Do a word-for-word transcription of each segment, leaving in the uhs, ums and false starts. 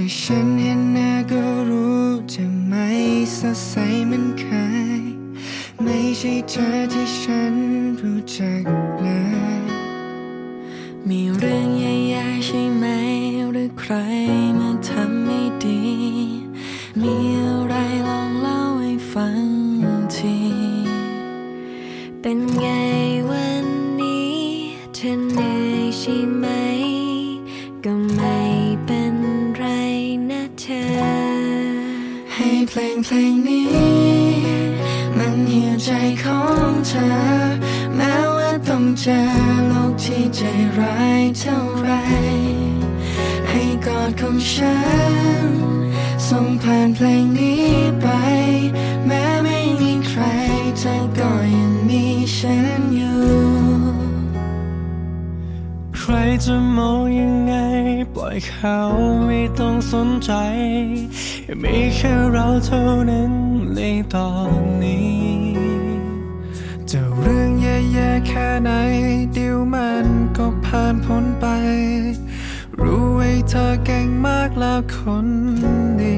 ฉันเห็นหน้าก็รู้จะไม่สดใสเหมือนเคยไม่ใช่เธอที่ฉันรู้จักเลยมีเรื่องแย่ๆใช่ไหมหรือใครมาทำไม่ดีมีอะไรลองเล่าให้ฟังทีเป็นไงวันนี้เธอเหนื่อยใช่ไหมก็ไม่เป็นไรนะเธอให้เพลงเพลงนี้มันหิวใจของเธอแม้ว่าต้องเจอโลกที่ใจร้ายเท่าไรให้กอดของฉันส่งผ่านเพลงนี้ไปแม้ไม่มีใครเธอก็ยังมีฉันอยู่ใครจะมองยังไงปล่อยเขาไม่ต้องสนใจมีแค่เราเท่านั้นในตอนนี้จะเรื่องแย่ๆแค่ไหนเดี๋ยวมันก็ผ่านพ้นไปรู้ไว้เธอเก่งมากแล้วคนดี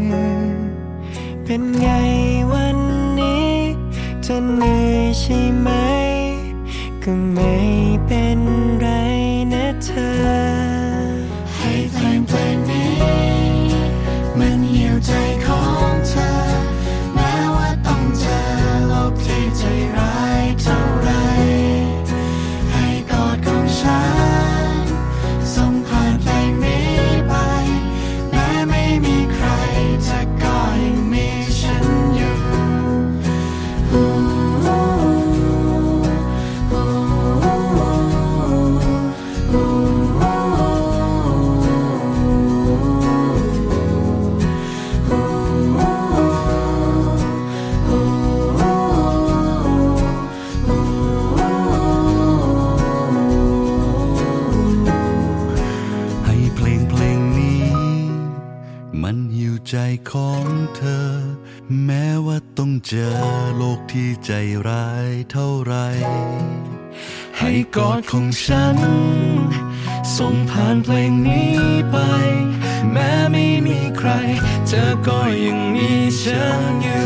เป็นไงวันนี้เธอเหนื่อยใช่ไหมก็ไม่เป็นไรนะเธอให้เพลงเพลงนี้มันหิวใจของเธอแม้ว่าต้องเจอโลกที่ใจร้ายเท่าไรให้กอดของฉันส่งผ่านเพลงนี้ไปแม้ไม่มีใครเธอก็ยังมีฉันอยู่ใจของเธอแม้ว่าต้องเจอโลกที่ใจร้ายเท่าไรให้กอดของฉันส่งผ่านเพลงนี้ไปแม้ไม่มีใครเธอก็ยังมีฉันอยู่